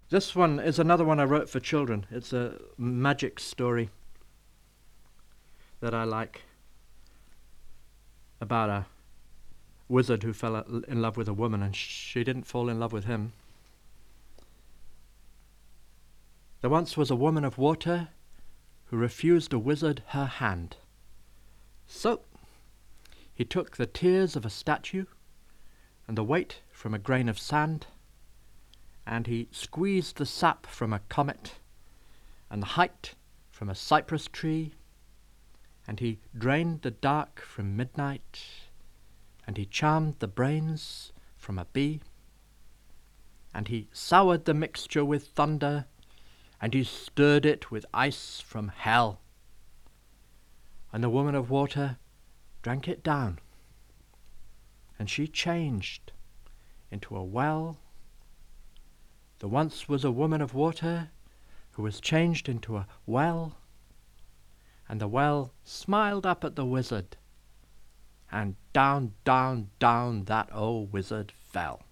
This one is another one I wrote for children. It's a magic story that I like about a wizard who fell in love with a woman and she didn't fall in love with him. There once was a woman of water who refused a wizard her hand. So he took the tears of a statue and the weight from a grain of sand, and he squeezed the sap from a comet and the height from a cypress tree, and he drained the dark from midnight, and he charmed the brains from a bee, and he soured the mixture with thunder, and he stirred it with ice from hell. And the woman of water drank it down, and she changed into a well. There once was a woman of water who was changed into a well, and the well smiled up at the wizard, and down, down, down that old wizard fell.